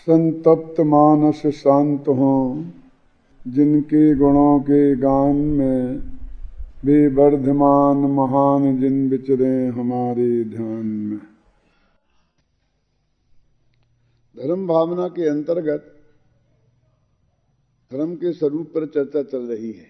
संतप्त मानस शांत हों, जिनके गुणों के गान में वे वर्धमान महान जिन विचरे हमारे ध्यान में। धर्म भावना के अंतर्गत धर्म के स्वरूप पर चर्चा चल रही है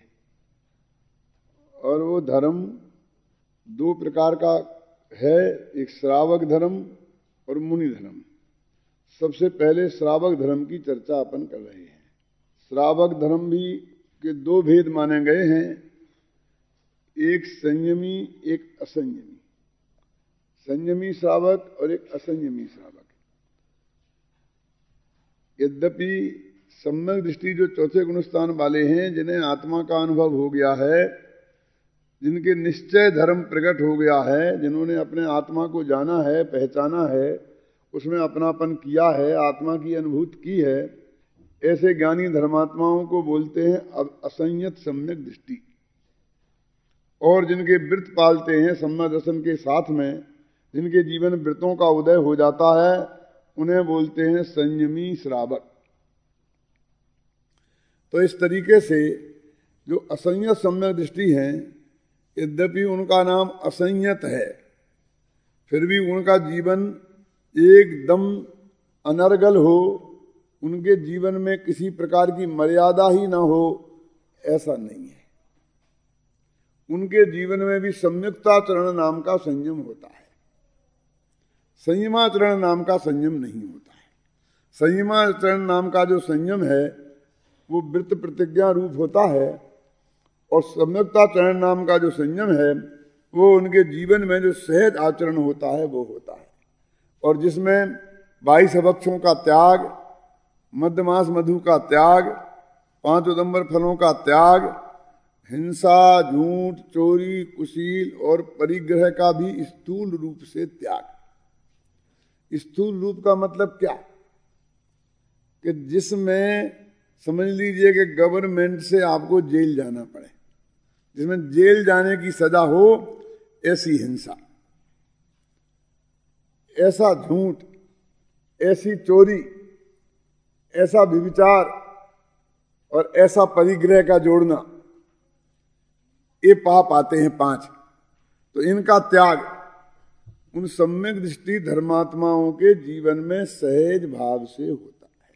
और वो धर्म दो प्रकार का है, एक श्रावक धर्म और मुनि धर्म। सबसे पहले श्रावक धर्म की चर्चा अपन कर रहे हैं। श्रावक धर्म भी के दो भेद माने गए हैं, एक संयमी एक असंयमी। संयमी श्रावक और एक असंयमी श्रावक। यद्यपि सम्यक दृष्टि जो चौथे गुणस्थान वाले हैं, जिन्हें आत्मा का अनुभव हो गया है, जिनके निश्चय धर्म प्रकट हो गया है, जिन्होंने अपने आत्मा को जाना है, पहचाना है, उसमें अपनापन किया है, आत्मा की अनुभूति की है, ऐसे ज्ञानी धर्मात्माओं को बोलते हैं अब असंयत सम्यक दृष्टि। और जिनके वृत्त पालते हैं सम्यक दर्शन के साथ में, जिनके जीवन वृत्तों का उदय हो जाता है, उन्हें बोलते हैं संयमी श्रावक। तो इस तरीके से जो असंयत सम्यक दृष्टि है, यद्यपि उनका नाम असंयत है, फिर भी उनका जीवन एकदम अनर्गल हो, उनके जीवन में किसी प्रकार की मर्यादा ही ना हो, ऐसा नहीं है। उनके जीवन में भी सम्यक्ताचरण नाम का संयम होता है, संयमाचरण नाम का संयम नहीं होता है। संयमाचरण नाम का जो संयम है वो वृत्त प्रतिज्ञा रूप होता है, और सम्यक्ताचरण नाम का जो संयम है वो उनके जीवन में जो सहज आचरण होता है वो होता है, और जिसमें 22 अभक्षों का त्याग, मध्यमास मधु का त्याग, 5 उदंबर फलों का त्याग, हिंसा, झूठ, चोरी, कुशील और परिग्रह का भी स्थूल रूप से त्याग। स्थूल रूप का मतलब क्या कि जिसमें समझ लीजिए कि गवर्नमेंट से आपको जेल जाना पड़े, जिसमें जेल जाने की सजा हो, ऐसी हिंसा, ऐसा झूठ, ऐसी चोरी, ऐसा व्यभिचार और ऐसा परिग्रह का जोड़ना, ये पाप आते हैं 5। तो इनका त्याग उन सम्यक दृष्टि धर्मात्माओं के जीवन में सहज भाव से होता है।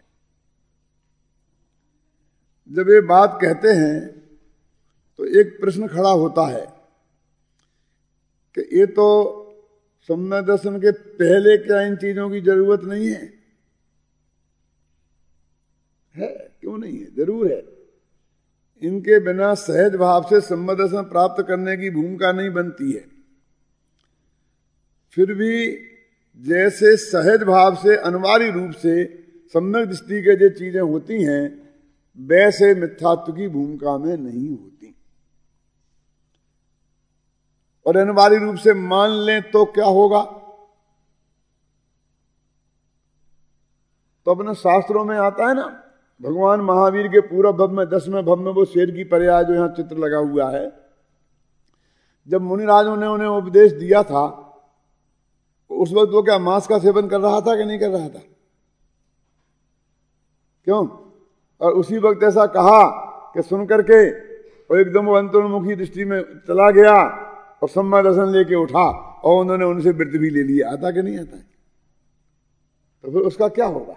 जब ये बात कहते हैं तो एक प्रश्न खड़ा होता है कि ये तो सम्यक दर्शन के पहले क्या इन चीजों की जरूरत नहीं है? क्यों नहीं है? जरूर है। इनके बिना सहज भाव से सम्यक दर्शन प्राप्त करने की भूमिका नहीं बनती है। फिर भी जैसे सहज भाव से अनिवार्य रूप से सम्यक दृष्टि के जो चीजें होती हैं, वैसे मिथ्यात्व की भूमिका में नहीं होती। और अनिवार्य रूप से मान लें तो क्या होगा? तो अपने शास्त्रों में आता है ना, भगवान महावीर के पूरा भव में 10वें भव में वो शेर की पर्याय जो यहां चित्र लगा हुआ है, जब मुनिराजों ने उन्हें उपदेश दिया था, उस वक्त वो क्या मांस का सेवन कर रहा था कि नहीं कर रहा था? क्यों? और उसी वक्त ऐसा कहा कि सुन करके और एकदम वो अंतर्मुखी दृष्टि में चला गया और सम्यक दर्शन लेके उठा और उन्होंने उनसे व्रत भी ले लिया। आता कि नहीं आता है? तो फिर उसका क्या होगा?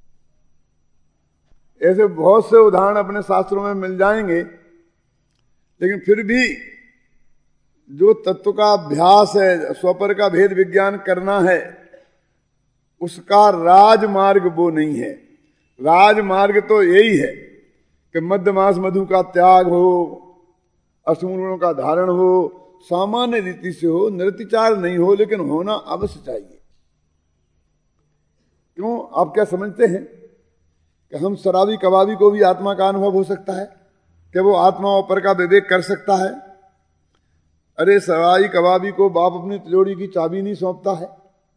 ऐसे बहुत से उदाहरण अपने शास्त्रों में मिल जाएंगे, लेकिन फिर भी जो तत्व का अभ्यास है, स्वपर का भेद विज्ञान करना है, उसका राजमार्ग वो नहीं है। राजमार्ग तो यही है कि मध्यमास मधु का त्याग हो, अशुभ गुणों का धारण हो, सामान्य रीति से हो, निरतिचार नहीं हो, लेकिन होना अवश्य चाहिए। क्यों? आप क्या समझते हैं कि हम शराबी कबाबी को भी आत्मा का अनुभव हो सकता है? कि वो आत्मा और पर का विवेक कर सकता है? अरे शराबी कबाबी को बाप अपनी तिजोरी की चाबी नहीं सौंपता है,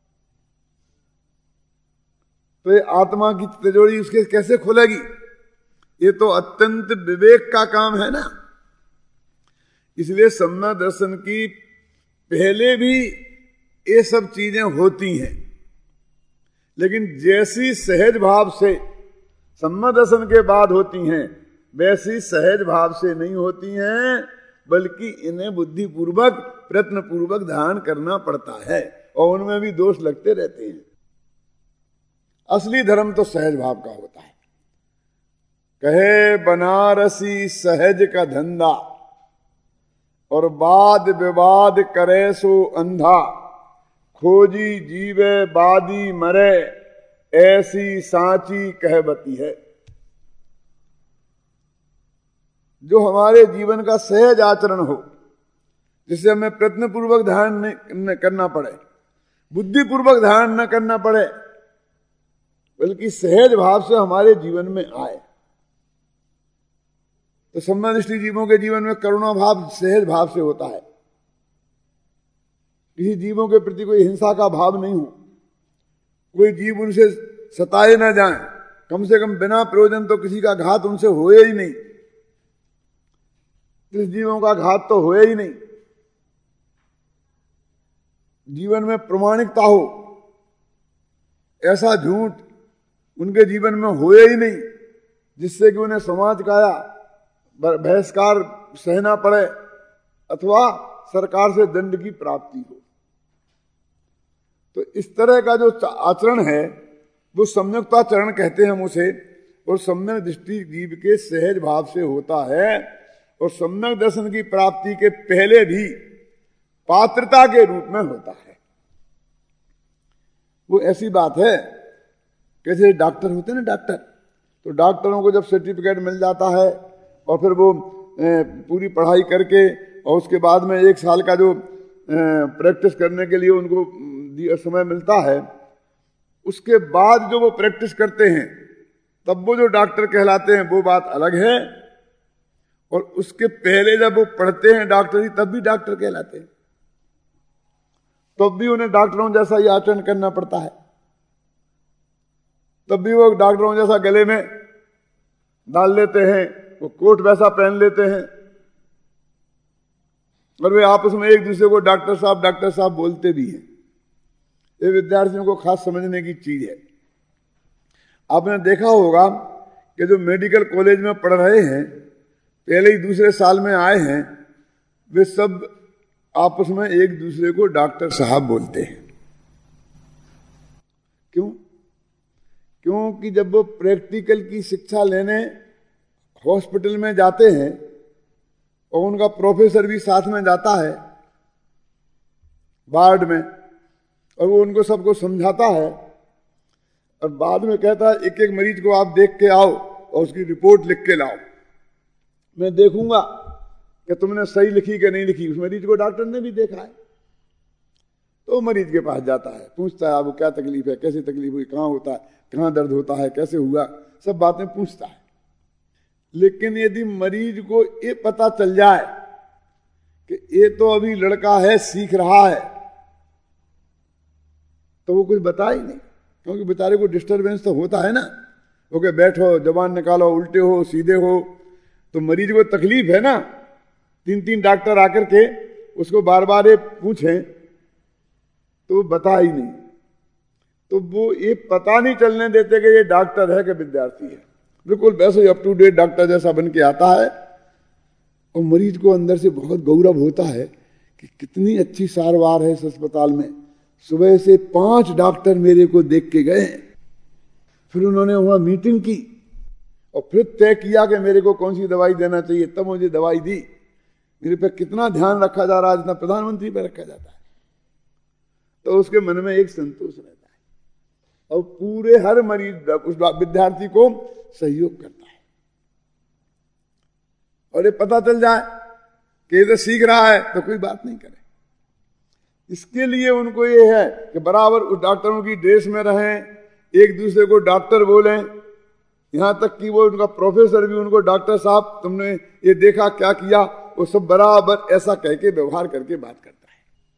तो ये आत्मा की तिजोरी उसके कैसे खुलेगी? ये तो अत्यंत विवेक का काम है ना। इसलिए सम्यक दर्शन की पहले भी ये सब चीजें होती हैं, लेकिन जैसी सहज भाव से सम्यक दर्शन के बाद होती हैं वैसी सहज भाव से नहीं होती हैं, बल्कि इन्हें बुद्धि पूर्वक प्रयत्न पूर्वक ध्यान करना पड़ता है और उनमें भी दोष लगते रहते हैं। असली धर्म तो सहज भाव का होता है। कहे बनारसी सहज का धंधा और वाद विवाद करे सो अंधा, खोजी जीवे बादी मरे ऐसी सांची कहवती है। जो हमारे जीवन का सहज आचरण हो, जिससे हमें प्रयत्न पूर्वक ध्यान न करना पड़े, बुद्धि पूर्वक ध्यान न करना पड़े, बल्कि सहज भाव से हमारे जीवन में आए। तो सम्यदृष्टि जीवों के जीवन में करुणा भाव सहज भाव से होता है। किसी जीवों के प्रति कोई हिंसा का भाव नहीं हो, कोई जीव उनसे सताए ना जाए, कम से कम बिना प्रयोजन तो किसी का घात उनसे होए ही नहीं, किस जीवों का घात तो होए ही नहीं। जीवन में प्रामाणिकता हो, ऐसा झूठ उनके जीवन में होए ही नहीं जिससे कि उन्हें समाज का बहिष्कार सहना पड़े अथवा सरकार से दंड की प्राप्ति हो। तो इस तरह का जो आचरण है वो सम्यक्ताचरण कहते हैं हम उसे, और सम्यक दृष्टि जीव के सहज भाव से होता है। और सम्यक दर्शन की प्राप्ति के पहले भी पात्रता के रूप में होता है। वो ऐसी बात है, कैसे डॉक्टर होते हैं ना, डॉक्टर, तो डॉक्टरों को जब सर्टिफिकेट मिल जाता है और फिर वो पूरी पढ़ाई करके और उसके बाद में 1 साल का जो प्रैक्टिस करने के लिए उनको समय मिलता है, उसके बाद जो वो प्रैक्टिस करते हैं तब वो जो डॉक्टर कहलाते हैं, वो बात अलग है। और उसके पहले जब वो पढ़ते हैं डॉक्टरी, तब भी डॉक्टर कहलाते हैं, तब भी उन्हें डॉक्टरों जैसा ही आचरण करना पड़ता है, तब भी वो डॉक्टरों जैसा गले में डाल लेते हैं, वो कोट वैसा पहन लेते हैं, और वे आपस में एक दूसरे को डॉक्टर साहब बोलते भी हैं। ये विद्यार्थियों को खास समझने की चीज है। आपने देखा होगा कि जो मेडिकल कॉलेज में पढ़ रहे हैं, पहले ही दूसरे साल में आए हैं, वे सब आपस में एक दूसरे को डॉक्टर साहब बोलते हैं। क्यों? क्योंकि जब वो प्रैक्टिकल की शिक्षा लेने हॉस्पिटल में जाते हैं और उनका प्रोफेसर भी साथ में जाता है वार्ड में, और वो उनको सबको समझाता है और बाद में कहता है एक एक मरीज को आप देख के आओ और उसकी रिपोर्ट लिख के लाओ, मैं देखूंगा कि तुमने सही लिखी कि नहीं लिखी। उस मरीज को डॉक्टर ने भी देखा है, तो मरीज के पास जाता है, पूछता है आपको क्या तकलीफ है, कैसी तकलीफ हुई, कहाँ होता है, कहाँ दर्द होता है, कैसे हुआ, सब बातें पूछता है। लेकिन यदि मरीज को ये पता चल जाए कि ये तो अभी लड़का है, सीख रहा है, तो वो कुछ बता ही नहीं, क्योंकि बेचारे को डिस्टरबेंस तो होता है ना। वो कहे बैठो, जबान निकालो, उल्टे हो, सीधे हो, तो मरीज को तकलीफ है ना। 3 डॉक्टर आकर के उसको बार बार ये पूछें तो वो बता ही नहीं, तो वो ये पता नहीं चलने देते कि ये डॉक्टर है कि विद्यार्थी है। बिल्कुल वैसे ही अप टू डेट डॉक्टर जैसा बन के आता है, और मरीज को अंदर से बहुत गौरव होता है कि कितनी अच्छी सारवार है इस अस्पताल में। सुबह से 5 डॉक्टर मेरे को देख के गए, फिर उन्होंने वहां मीटिंग की और फिर तय किया कि मेरे को कौन सी दवाई देना चाहिए, तब मुझे दवाई दी। मेरे पे कितना ध्यान रखा जा रहा है जितना प्रधानमंत्री पे रखा जाता है। तो उसके मन में एक संतोष रहता है और पूरे हर मरीज उस विद्यार्थी को सहयोग करता है। और ये पता चल जाए कि इधर सीख रहा है तो कोई बात नहीं करे। इसके लिए उनको ये है कि बराबर उस डॉक्टरों की ड्रेस में रहें, एक दूसरे को डॉक्टर बोलें, यहां तक कि वो उनका प्रोफेसर भी उनको डॉक्टर साहब तुमने ये देखा क्या किया, वो सब बराबर ऐसा कह के व्यवहार करके बात करता है।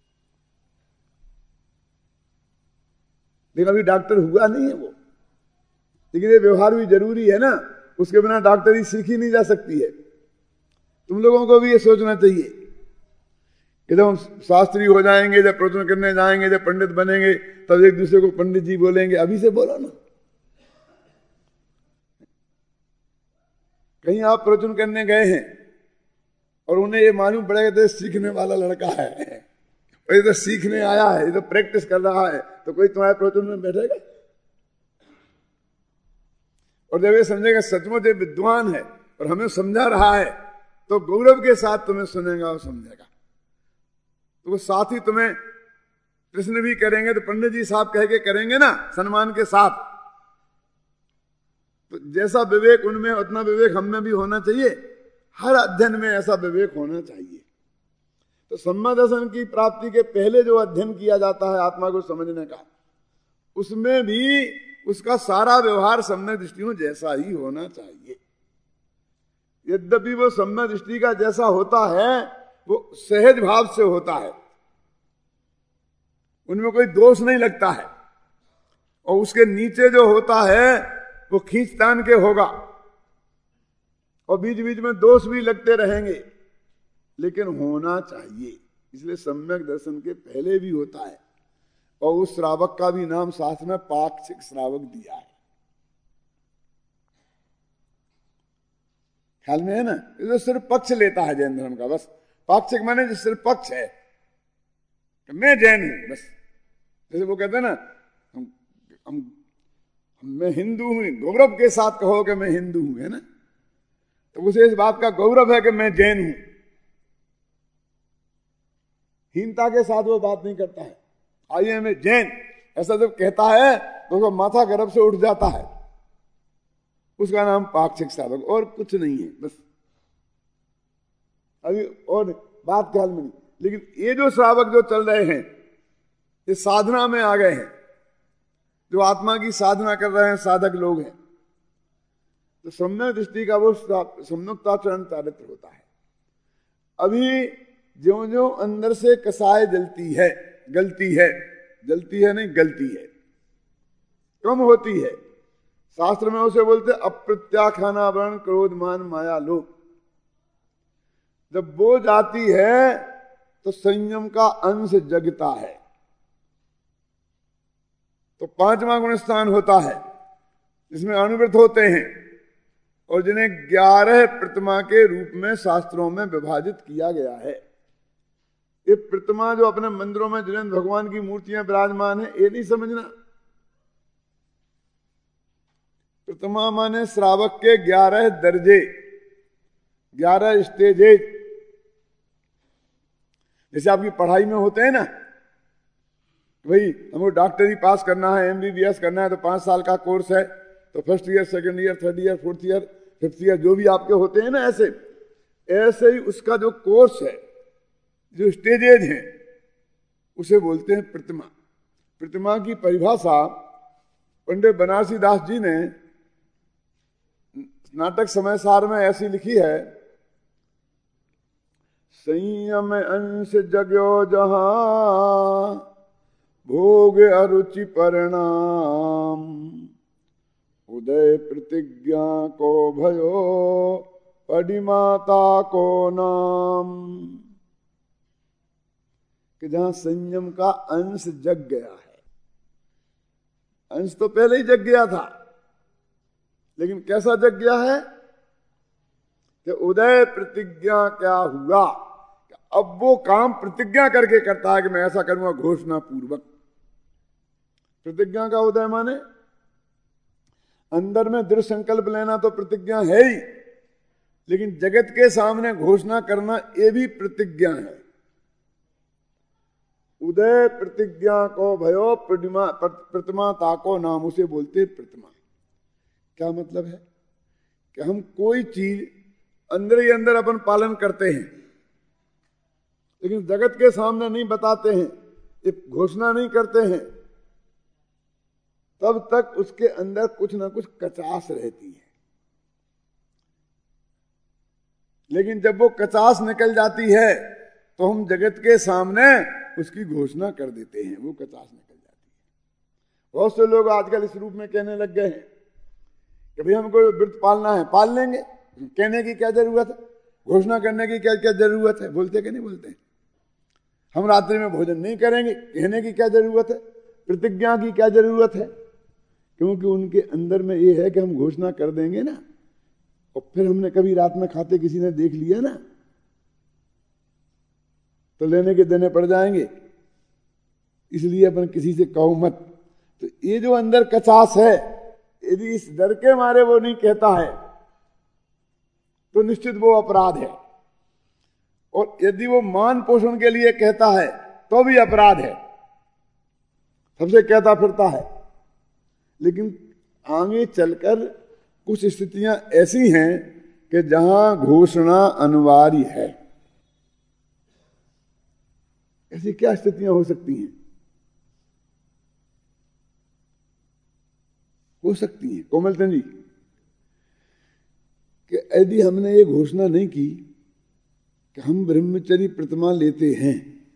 लेकिन अभी डॉक्टर हुआ नहीं है वो, लेकिन ये व्यवहार भी जरूरी है ना, उसके बिना डॉक्टरी सीखी नहीं जा सकती है। तुम लोगों को भी ये सोचना चाहिए जब हम शास्त्री हो जाएंगे, जब प्रवचन करने जाएंगे, जब पंडित बनेंगे, तब एक दूसरे को पंडित जी बोलेंगे। अभी से बोलो ना। कहीं आप प्रवचन करने गए हैं और उन्हें ये मालूम पड़ेगा तो सीखने वाला लड़का है, ये तो सीखने आया है, ये तो प्रैक्टिस कर रहा है, तो कोई तुम्हारे प्रवचन में बैठेगा? और जब ये समझेगा सचमुच ये विद्वान है और हमें समझा रहा है, तो गौरव के साथ तुम्हें सुनेगा और समझेगा। तो वो साथ ही तुम्हें प्रश्न भी करेंगे, तो पंडित जी साहब कह के करेंगे ना, सम्मान के साथ। तो जैसा विवेक उनमें उतना विवेक हम में भी होना चाहिए। हर अध्ययन में ऐसा विवेक होना चाहिए। तो सम्यक दर्शन की प्राप्ति के पहले जो अध्ययन किया जाता है आत्मा को समझने का, उसमें भी उसका सारा व्यवहार सम्यक दृष्टियों जैसा ही होना चाहिए। यद्यपि वो सम्यक दृष्टि का जैसा होता है वो सहज भाव से होता है, उनमें कोई दोष नहीं लगता है, और उसके नीचे जो होता है वो खींचतान के होगा और बीच बीच में दोष भी लगते रहेंगे, लेकिन होना चाहिए। इसलिए सम्यक दर्शन के पहले भी होता है। और उस श्रावक का भी नाम शास्त्र में पाक्षिक श्रावक दिया है। ख्याल में है ना? ये तो सिर्फ पक्ष लेता है जैन धर्म का, बस। पाक्षिक माने जो सिर्फ पक्ष है, मैं जैन हूं बस। जैसे वो कहते हैं ना, मैं हिंदू हूं, गौरव के साथ कहो कि मैं हिंदू हूं, है ना? तो उसे इस बात का गौरव है कि मैं जैन हूं। हीनता के साथ वो बात नहीं करता है। आइए मैं जैन, ऐसा जब कहता है तो उसका माथा गर्भ से उठ जाता है। उसका नाम पाक्षिक श्रावक, और कुछ नहीं है, बस। अभी और बात ख्याल में नहीं। लेकिन ये जो श्रावक जो चल रहे हैं, ये साधना में आ गए हैं, जो आत्मा की साधना कर रहे हैं, साधक लोग हैं। तो सम्यक दृष्टि का वो सम्यक्ताचरण चारित्र होता है। अभी ज्यों ज्यों अंदर से कसाय जलती है, गलती है, जलती है नहीं गलती है, कम होती है। शास्त्र में उसे बोलते अप्रत्याख्याना वर्ण क्रोध मान माया लोभ। जब वो जाती है तो संयम का अंश जगता है। तो 5वां गुण स्थान होता है जिसमें अनुव्रत होते हैं और जिन्हें 11 प्रतिमा के रूप में शास्त्रों में विभाजित किया गया है। ये प्रतिमा जो अपने मंदिरों में जिनेंद्र भगवान की मूर्तियां विराजमान है, ये नहीं समझना। प्रतिमा माने श्रावक के 11 दर्जे, 11 स्टेजेज। जैसे आपकी पढ़ाई में होते हैं ना, भाई हमको डॉक्टरी पास करना है, MBBS करना है, तो 5 साल का कोर्स है। तो first year, second year, third year, fourth year, fifth year, जो भी आपके होते हैं ना, ऐसे ही उसका जो कोर्स है, जो स्टेजेज हैं, उसे बोलते हैं प्रतिमा। प्रतिमा की परिभाषा पंडित बनारसी दास जी ने नाटक समय सार में ऐसी लिखी है, संयम अंश जग्यो जहां भोग अरुचि परिणाम, उदय प्रतिज्ञा को भयो पडिमाता को नाम। कि जहां संयम का अंश जग गया है। अंश तो पहले ही जग गया था, लेकिन कैसा जग गया है कि उदय प्रतिज्ञा क्या हुआ, अब वो काम प्रतिज्ञा करके करता है कि मैं ऐसा करूंगा घोषणा पूर्वक। प्रतिज्ञा का उदय माने अंदर में दृढ़ संकल्प लेना तो प्रतिज्ञा है ही, लेकिन जगत के सामने घोषणा करना ये भी प्रतिज्ञा है। उदय प्रतिज्ञा को भयो प्रतिमा ताको नाम, उसे बोलते प्रतिमा। क्या मतलब है कि हम कोई चीज अंदर ही अंदर अपन पालन करते हैं, लेकिन जगत के सामने नहीं बताते हैं, ये घोषणा नहीं करते हैं, तब तक उसके अंदर कुछ ना कुछ कचास रहती है। लेकिन जब वो कचास निकल जाती है तो हम जगत के सामने उसकी घोषणा कर देते हैं, वो कचास निकल जाती है। बहुत से लोग आजकल इस रूप में कहने लग गए हैं कि भाई हमको व्रत पालना है, पाल लेंगे, कहने की क्या जरूरत है, घोषणा करने की क्या क्या जरूरत है। बोलते कि नहीं बोलते? हम रात्रि में भोजन नहीं करेंगे, कहने की क्या जरूरत है, प्रतिज्ञा की क्या जरूरत है? क्योंकि उनके अंदर में ये है कि हम घोषणा कर देंगे ना, और फिर हमने कभी रात में खाते किसी ने देख लिया ना, तो लेने के देने पड़ जाएंगे। इसलिए अपन किसी से कहो मत। तो ये जो अंदर कचास है, यदि इस डर के मारे वो नहीं कहता है तो निश्चित वो अपराध है, और यदि वो मान पोषण के लिए कहता है तो भी अपराध है, सबसे कहता फिरता है। लेकिन आगे चलकर कुछ स्थितियां ऐसी हैं कि जहां घोषणा अनिवार्य है। ऐसी क्या स्थितियां हो सकती हैं? हो सकती है कोमलचंद जी कि यदि हमने ये घोषणा नहीं की कि हम ब्रह्मचर्य प्रतिमा लेते हैं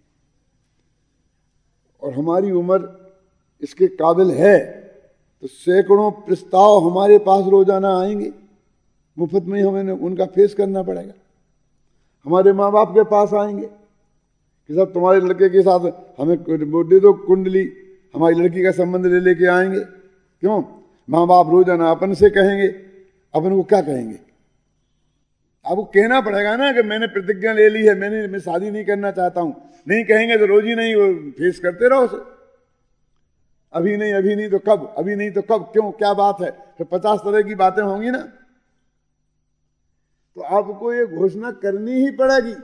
और हमारी उम्र इसके काबिल है, तो सैकड़ों प्रस्ताव हमारे पास रोजाना आएंगे, मुफ्त में ही हमें उनका फेस करना पड़ेगा। हमारे माँ बाप के पास आएंगे कि साहब तुम्हारे लड़के के साथ हमें दे दो कुंडली, हमारी लड़की का संबंध ले लेके आएंगे। क्यों? माँ बाप रोजाना अपन से कहेंगे, अपन को क्या कहेंगे? आपको कहना पड़ेगा ना कि मैंने प्रतिज्ञा ले ली है, मैं शादी नहीं करना चाहता हूं। नहीं कहेंगे तो रोज ही नहीं, वो फेस करते रहो उसे। अभी नहीं तो कब, अभी नहीं तो कब, क्यों, क्या बात है? फिर 50 तरह की बातें होंगी ना। तो आपको ये घोषणा करनी ही पड़ेगी।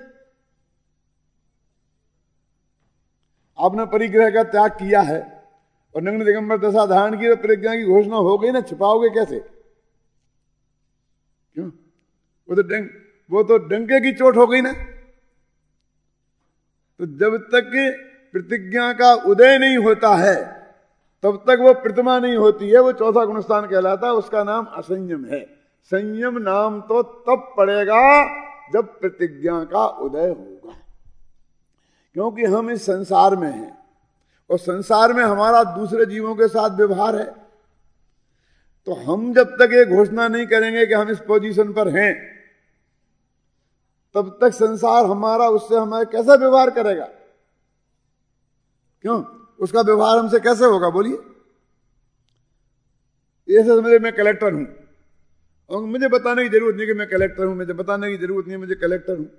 आपने परिग्रह का त्याग किया है और नग्न दिगंबर दशा धारण की, तो प्रतिज्ञा की घोषणा हो गई ना, छिपाओगे कैसे? क्यों? वो तो डंके की चोट हो गई ना। तो जब तक प्रतिज्ञा का उदय नहीं होता है तब तक वो प्रतिमा नहीं होती है। वो चौथा गुणस्थान कहलाता है, उसका नाम असंयम है। संयम नाम तो तब पड़ेगा जब प्रतिज्ञा का उदय होगा, क्योंकि हम इस संसार में हैं और संसार में हमारा दूसरे जीवों के साथ व्यवहार है। तो हम जब तक ये घोषणा नहीं करेंगे कि हम इस पोजीशन पर हैं, तब तक संसार हमारा उससे हमारे कैसा व्यवहार करेगा? क्यों? उसका व्यवहार हमसे कैसे होगा? बोलिए। ऐसे समझे मैं कलेक्टर हूं और मुझे बताने की जरूरत नहीं कि मैं कलेक्टर हूं, मुझे बताने की जरूरत नहीं मुझे कलेक्टर हूं।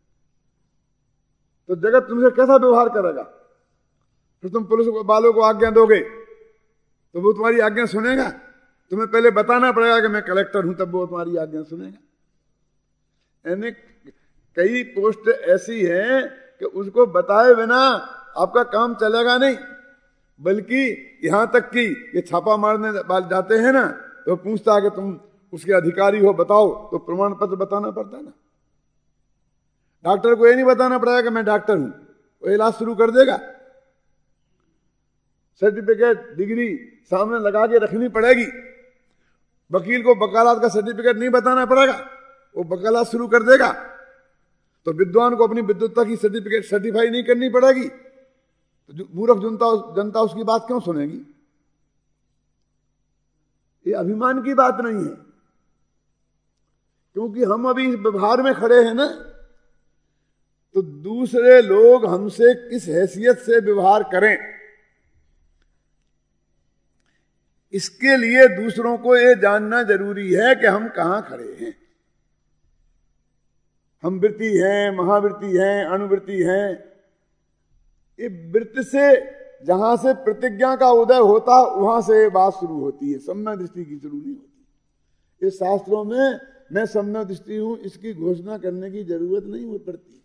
तो जगत तुमसे कैसा व्यवहार करेगा? फिर तुम पुलिस वालों को आज्ञा दोगे तो वो तुम्हारी आज्ञा सुनेगा? तुम्हें पहले बताना पड़ेगा कि मैं कलेक्टर हूं, तब वो तुम्हारी आज्ञा सुनेगा। यानी कई पोस्ट ऐसी हैं कि उसको बताए बिना आपका काम चलेगा नहीं। बल्कि यहां तक कि ये छापा मारने जाते हैं ना, तो पूछता है कि तुम उसके अधिकारी हो, बताओ, तो प्रमाण पत्र बताना पड़ता है ना। डॉक्टर को ये नहीं बताना पड़ेगा कि मैं डॉक्टर हूं, वो इलाज शुरू कर देगा। सर्टिफिकेट, डिग्री सामने लगा के रखनी पड़ेगी। वकील को वकालत का सर्टिफिकेट नहीं बताना पड़ेगा, वो वकालत शुरू कर देगा। तो विद्वान को अपनी विद्वत्ता की सर्टिफिकेट सर्टिफाई नहीं करनी पड़ेगी, तो मूर्ख जनता उसकी बात क्यों सुनेगी? ये अभिमान की बात नहीं है, क्योंकि हम अभी इस व्यवहार में खड़े हैं ना। तो दूसरे लोग हमसे किस हैसियत से व्यवहार करें, इसके लिए दूसरों को ये जानना जरूरी है कि हम कहां खड़े हैं। हम वृत्ति हैं, महावृत्ति हैं, अणुवृत्ति हैं। ये वृत्ति से जहां से प्रतिज्ञा का उदय होता वहां से बात शुरू होती है, सम्यक दृष्टि की शुरू नहीं होती। इस शास्त्रों में मैं सम्यक दृष्टि हूं, इसकी घोषणा करने की जरूरत नहीं पड़ती।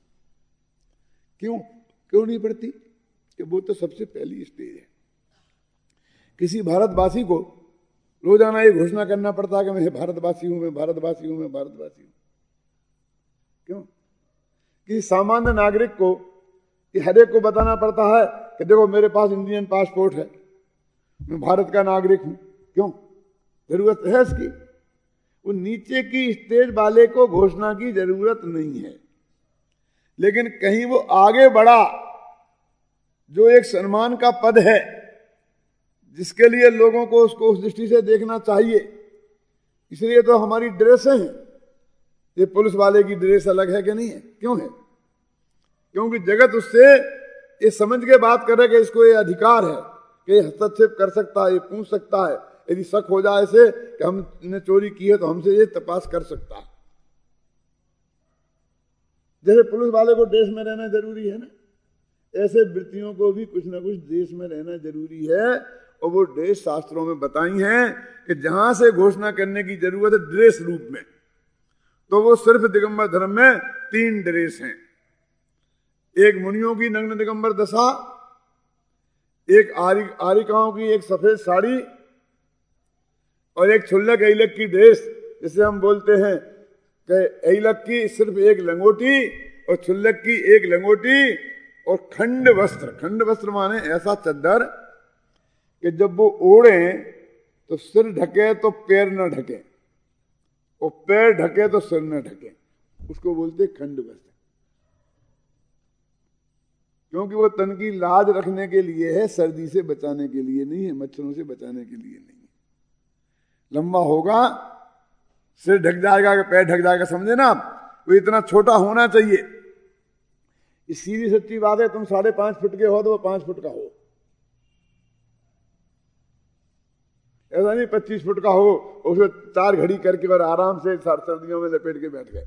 क्यों नहीं पड़ती? कि वो तो सबसे पहली स्टेज है। किसी भारतवासी को रोजाना ये घोषणा करना पड़ता है कि मैं भारतवासी हूं, मैं भारतवासी हूं, मैं भारतवासी हूं। क्यों? कि सामान्य नागरिक को हर एक को बताना पड़ता है कि देखो मेरे पास इंडियन पासपोर्ट है, मैं भारत का नागरिक हूं। क्यों? जरूरत है इसकी? वो नीचे की स्टेज वाले को घोषणा की जरूरत नहीं है। लेकिन कहीं वो आगे बढ़ा, जो एक सम्मान का पद है, जिसके लिए लोगों को उसको उस दृष्टि से देखना चाहिए। इसलिए तो हमारी ड्रेसें हैं। ये पुलिस वाले की ड्रेस अलग है कि नहीं है? क्यों है? क्योंकि जगत उससे ये समझ के बात करे कि इसको ये अधिकार है कि ये हस्तक्षेप कर सकता है, ये पूछ सकता है, यदि शक हो जाए से कि हमने चोरी की है तो हमसे ये तपास कर सकता है। जैसे पुलिस वाले को देश में रहना जरूरी है ना, ऐसे वृत्तियों को भी कुछ ना कुछ देश में रहना जरूरी है। और वो ड्रेस शास्त्रों में बताई हैं कि जहां से घोषणा करने की जरूरत है ड्रेस रूप में, तो वो सिर्फ दिगंबर धर्म में 3 ड्रेस हैं। एक मुनियों की नग्न दिगंबर दशा, एक आरिकाओं की एक सफेद साड़ी, और एक छुल्लक ऐलक की ड्रेस, जिसे हम बोलते हैं कि ऐलक की सिर्फ एक लंगोटी और छुल्लक की एक लंगोटी, और खंड वस्त्र माने ऐसा चद्दर कि जब वो ओढ़े तो सिर ढके तो पैर न ढके, और पैर ढके तो सिर न ढके, उसको बोलते खंड वस्त्र। क्योंकि वो तन की लाज रखने के लिए है, सर्दी से बचाने के लिए नहीं है, मच्छरों से बचाने के लिए नहीं है। लंबा होगा, सिर ढक जाएगा कि पैर ढक जाएगा, समझे ना आप, वो इतना छोटा होना चाहिए। इस सीधी सच्ची बात है, तुम 5.5 फुट के हो तो वो 5 फुट का हो, ऐसा नहीं 25 फुट का हो उसको 4 घड़ी करके और आराम से सर्दियों में लपेट के बैठ गए।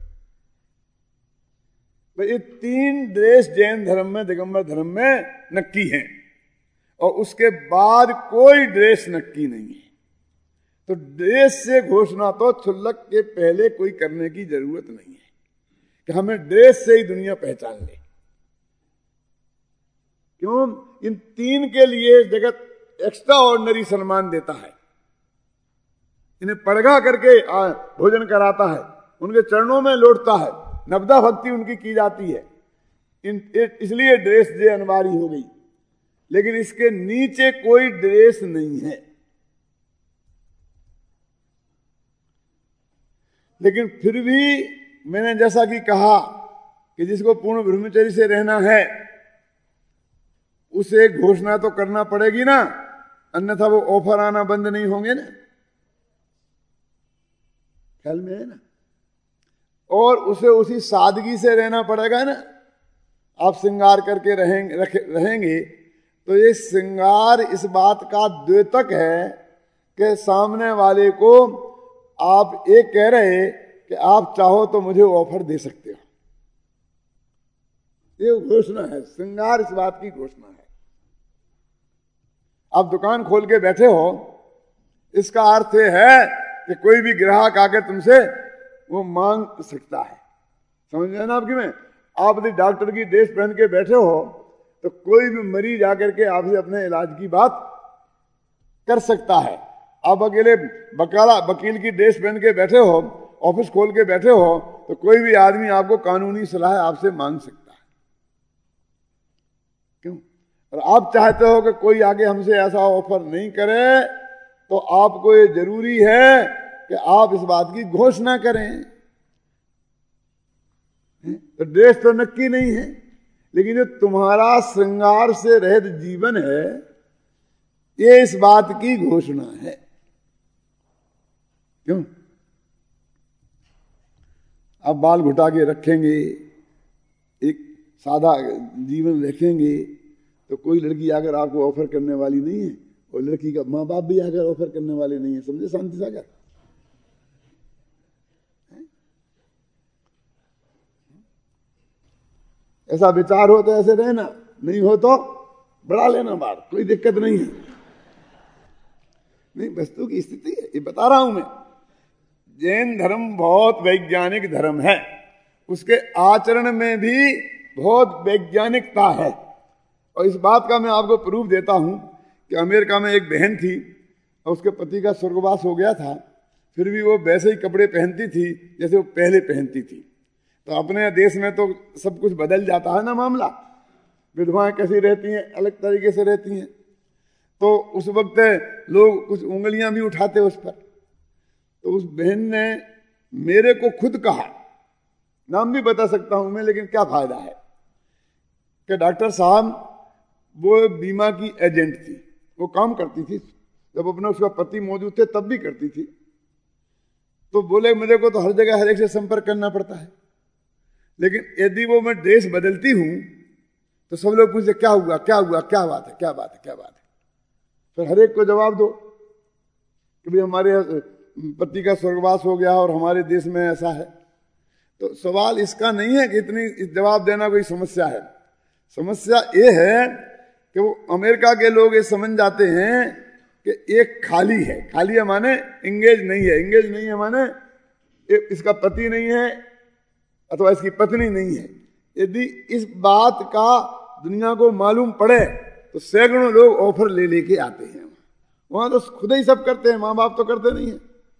तो ये 3 ड्रेस जैन धर्म में, दिगंबर धर्म में नक्की हैं, और उसके बाद कोई ड्रेस नक्की नहीं है। तो ड्रेस से घोषणा तो छुल्लक के पहले कोई करने की जरूरत नहीं है कि हमें ड्रेस से ही दुनिया पहचान ले। क्यों? इन 3 के लिए जगत एक्स्ट्रा ऑर्डिनरी सम्मान देता है, इन्हें पड़गा करके भोजन कराता है, उनके चरणों में लौटता है, नवदा भक्ति उनकी की जाती है। इसलिए ड्रेस जे अनिवार्य हो गई, लेकिन इसके नीचे कोई ड्रेस नहीं है। लेकिन फिर भी मैंने जैसा कि कहा कि जिसको पूर्ण ब्रह्मचर्य से रहना है उसे घोषणा तो करना पड़ेगी ना, अन्यथा वो ऑफर आना बंद नहीं होंगे ना, ख्याल में है ना। और उसे उसी सादगी से रहना पड़ेगा ना। आप श्रृंगार करके रहेंगे तो ये श्रृंगार इस बात का द्योतक है कि सामने वाले को आप ये कह रहे कि आप चाहो तो मुझे ऑफर दे सकते हो, ये घोषणा है। श्रृंगार इस बात की घोषणा है। आप दुकान खोल के बैठे हो, इसका अर्थ है कि कोई भी ग्राहक आकर तुमसे वो मांग सकता है, समझ में ना आपकी। में आप यदि डॉक्टर की ड्रेस पहन के बैठे हो तो कोई भी मरीज आकर के आपसे अपने इलाज की बात कर सकता है। आप अकेले वकील की ड्रेस पहन के बैठे हो, ऑफिस खोल के बैठे हो, तो कोई भी आदमी आपको कानूनी सलाह आपसे मांग सकता है। क्यों? और आप चाहते हो कि कोई आगे हमसे ऐसा ऑफर नहीं करे, तो आपको ये जरूरी है कि आप इस बात की घोषणा करें। तो ड्रेस तो नक्की नहीं है, लेकिन जो तुम्हारा श्रृंगार से रहित जीवन है, ये इस बात की घोषणा है। क्यों? आप बाल घुटा के रखेंगे, एक सादा जीवन रखेंगे, तो कोई लड़की आकर आपको ऑफर करने वाली नहीं है, और लड़की का माँ बाप भी आकर ऑफर करने वाले नहीं है, समझे शांति सागर। ऐसा विचार हो तो ऐसे रहना, नहीं हो तो बढ़ा लेना बात, कोई दिक्कत नहीं है। नहीं, वस्तु की स्थिति है, ये बता रहा हूं मैं। जैन धर्म बहुत वैज्ञानिक धर्म है, उसके आचरण में भी बहुत वैज्ञानिकता है। और इस बात का मैं आपको प्रूफ देता हूं कि अमेरिका में एक बहन थी और उसके पति का स्वर्गवास हो गया था, फिर भी वो वैसे ही कपड़े पहनती थी जैसे वो पहले पहनती थी। तो अपने देश में तो सब कुछ बदल जाता है ना मामला, विधवाएं कैसी रहती हैं, अलग तरीके से रहती हैं। तो उस वक्त लोग कुछ उंगलियां भी उठाते उस पर। तो उस बहन ने मेरे को खुद कहा, नाम भी बता सकता हूं मैं, लेकिन क्या फायदा है, कि डॉक्टर साहब वो बीमा की एजेंट थी, वो काम करती थी, जब अपने उसका पति मौजूद थे तब भी करती थी। तो बोले मेरे को तो हर जगह हर एक से संपर्क करना पड़ता है, लेकिन यदि वो मैं ड्रेस बदलती हूं तो सब लोग पूछते क्या हुआ, क्या हुआ, क्या बात है, क्या बात है, क्या बात है। फिर हर एक को जवाब दो कि भाई हमारे पति का स्वर्गवास हो गया और हमारे देश में ऐसा है। तो सवाल इसका नहीं है कि इतनी जवाब देना कोई समस्या है। समस्या ये है कि वो अमेरिका के लोग ये समझ जाते हैं कि एक खाली है। खाली है माने इंगेज नहीं है, इंगेज नहीं है माने इसका पति नहीं है अथवा इसकी पत्नी नहीं है। यदि इस बात का दुनिया को मालूम पड़े तो सैकड़ों लोग ऑफर ले लेके आते हैं। वहां तो खुद ही सब करते हैं, मां बाप तो करते नहीं है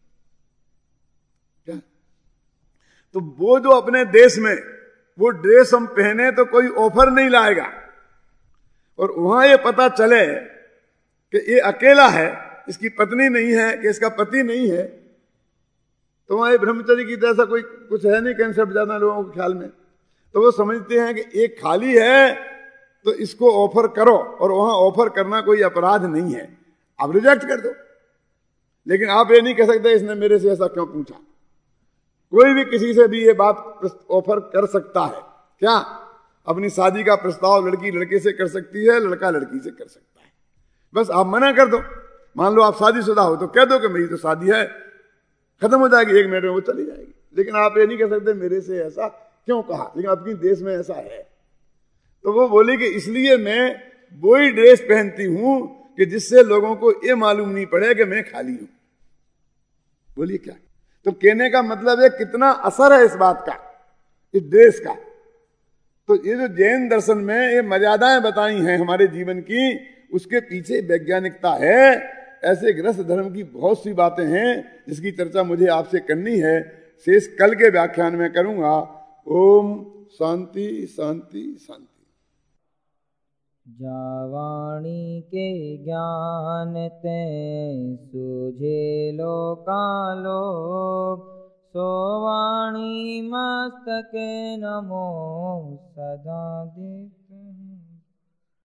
क्या? तो वो जो अपने देश में वो ड्रेस हम पहने तो कोई ऑफर नहीं लाएगा, और वहां ये पता चले कि ये अकेला है, इसकी पत्नी नहीं है, कि इसका पति नहीं है, तो वहां ये ब्रह्मचर्य की तरह कोई कुछ है नहीं कंसेप्ट ज्यादा लोगों के ख्याल में। तो वो समझते हैं कि एक खाली है तो इसको ऑफर करो, और वहां ऑफर करना कोई अपराध नहीं है, आप रिजेक्ट कर दो। लेकिन आप ये नहीं कह सकते इसने मेरे से ऐसा क्यों पूछा। कोई भी किसी से भी ये बात ऑफर कर सकता है। क्या? अपनी शादी का प्रस्ताव लड़की लड़के से कर सकती है, लड़का लड़की से कर सकता है। बस आप मना कर दो। मान लो आप शादीशुदा हो तो कह दो कि मेरी तो शादी है, खत्म हो जाएगी, 1 मिनट में वो चली जाएगी। लेकिन आप ये नहीं कह सकते मेरे से ऐसा क्यों कहा, लेकिन आपके देश में ऐसा है। तो वो बोली कि इसलिए मैं वही ड्रेस पहनती हूं कि जिससे लोगों को ये मालूम नहीं पड़े कि मैं खाली हूं। बोलिए क्या? तो कहने का मतलब है कितना असर है इस बात का, इस ड्रेस का। तो ये जो जैन दर्शन में ये मर्यादाएं बताई हैं हमारे जीवन की, उसके पीछे वैज्ञानिकता है। ऐसे गृहस्थ धर्म की बहुत सी बातें हैं जिसकी चर्चा मुझे आपसे करनी है, शेष कल के व्याख्यान में करूंगा। ओम शांति शांति शांति। जावाणी के ज्ञान ते सूझे लोकालोक, सोवाणी मस्तके नमो सदा दीप्त।